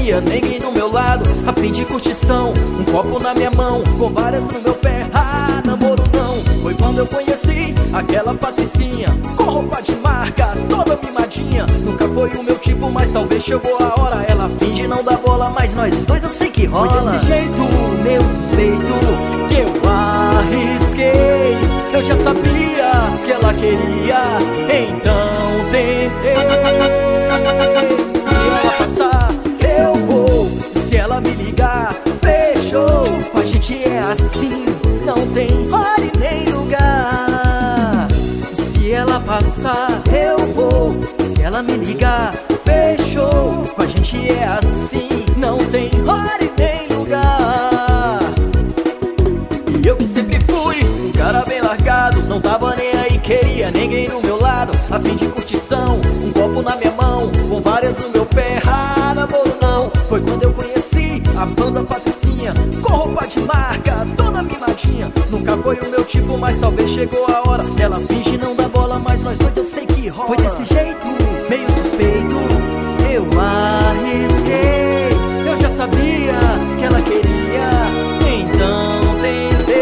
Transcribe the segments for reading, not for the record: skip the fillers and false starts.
queria ninguém do meu lado, a fim de curtição, um copo na minha mão, com várias no meu pé. Ah, namoro não. Foi quando eu conheci aquela Patricinha, com roupa de marca, toda mimadinha. Nunca foi o meu tipo, mas talvez chegou a hora. Ela finge não dar bola, mas nós dois eu sei que rola. Foi desse jeito, meu suspeito, que eu arrisquei. Eu já sabia que ela queria, então tentei. Se ela passar, eu vou. Se ela me ligar, fechou. Com a gente é assim, não tem hora e nem lugar. Se ela passar, eu vou. Se ela me ligar, fechou. Com a gente é assim, não tem hora e nem lugar. E eu que sempre fui um cara bem largado, não tava nem aí, queria ninguém do meu lado, a fim de curtição, um copo na minha mão, com várias no meu pé. Ah, namoro não. Foi quando eu conheci a banda Patricinha, com roupa de marca, toda mimadinha. Nunca foi o meu tipo, mas talvez chegou a hora. Ela finge não dar bola, mas nós dois eu sei que rola. Foi desse jeito, meio suspeito, eu arrisquei. Eu já sabia que ela queria, então tentei.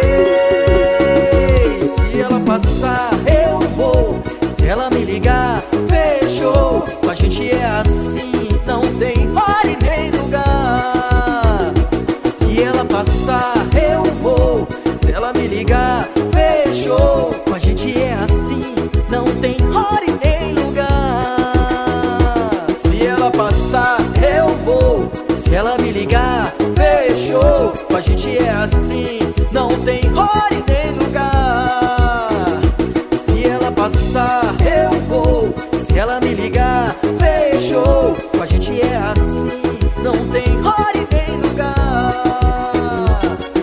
Se ela passar, eu vou. Se ela me ligar, fechou. Com a gente é assim, não tem hora e nem lugar. Se ela passar, eu vou. Se ela me ligar, fechou. Com a gente é assim, não tem hora e nem lugar. Se ela passar, eu vou. Se ela me ligar, fechou. Com a gente é assim, não tem hora e nem lugar. Se ela passar, eu vou. Se ela me ligar, fechou. Com a gente é assim, não tem hora e nem lugar.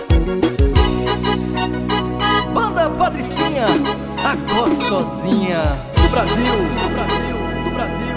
Banda Patricinha, a gostosinha do Brasil, do Brasil, do Brasil.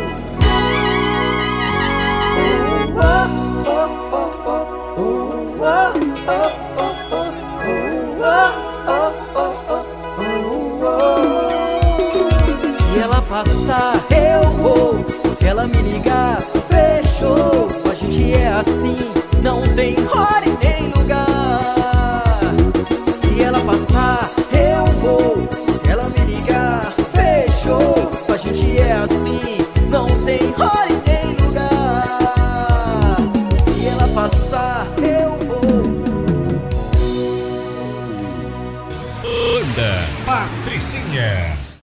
Se ela passar, eu vou. Se ela me ligar, fechou. A gente é assim, não tem hora e nem lugar. Se ela passar, eu vou. Se ela me ligar, fechou. A gente é assim, não tem hora e nem lugar. Se ela passar, eu vou. Banda Patricinha.